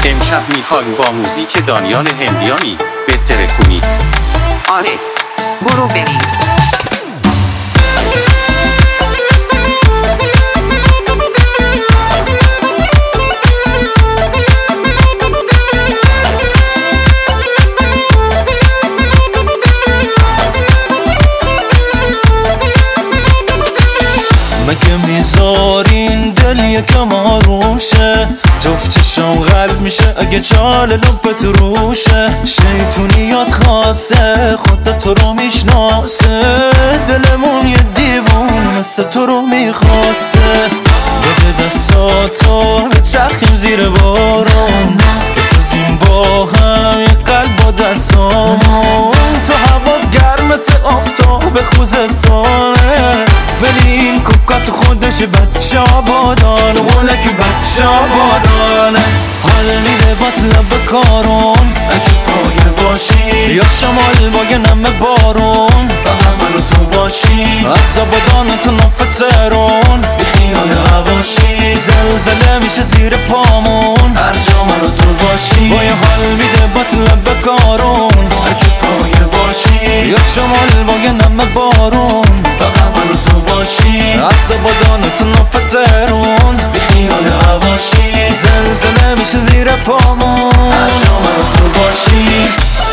امشب میخوایم با موزیک دانیال هندیانی بهتره کنی. آره برو بریم. مگه میذارین دل یکم آروم شه؟ جفتشم قلب میشه اگه چال لبت روشه. شیطونیات خاصه خودت تو رو میشناسه، دلمون یه دیوون مثل تو رو میخواسته. بده دستاتو بچرخیم زیر بارون، بسازیم با هم یه قلب با دستامون. تو هوات گرم مثل آفتاب خوزستانه، ولی این کوکات خودش بچه آبادانه، اونه که بچه آبادانه. حال میده باطلب کارون اگه پایه باشی، یا شمال با یه نمه بارون فقط من و تو باشی. از آبادان تا ناف ترون بی خیال هواشی، زلزله میشه زیر پامون هر جا من و تو باشی. با یه حال میده باطلب کارون اگه پایه باشی، یا شمال با یه نمه بارون فقط من و تو باشی. از آبادان تا ناف ترون بی خیال هواشی، زلزله میشه زیر پامون هر جا من و تو باشی.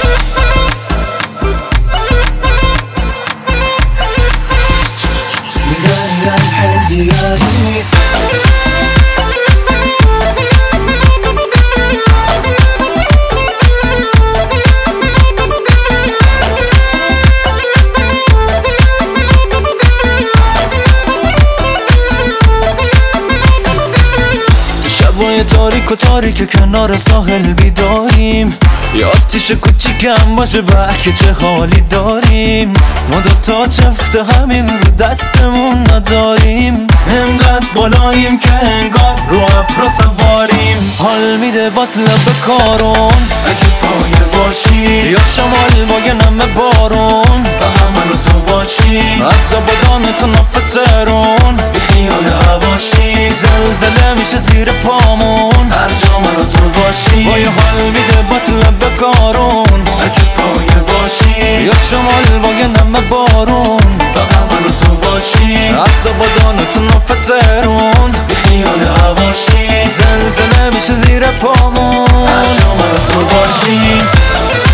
شبای تاریک و تاریک کنار ساحل بیداریم، یه آتیش کوچیکم باشه که چه حالی داریم. ما دوتا چفت همین رو دستمون نداریم، انقدر بالاییم که انگار رو ابر سواریم. حال میده باطلب کارون اگه پایه باشی، یا شمال با یه نمه بارون فقط من و تو باشی. از آبادان تا ناف ترون بی خیال هواشی، زلزله میشه زیر پامون هر جا من و تو باشی. با یه حال میده باطلب کارون اگه پایه باشی، یا شمال با یه نمه بارون فقط من و تو باشی. از آبادان تا ناف ترون بی خیال هواشی، زلزله میشه زیر پامون هر جا من و تو باشی.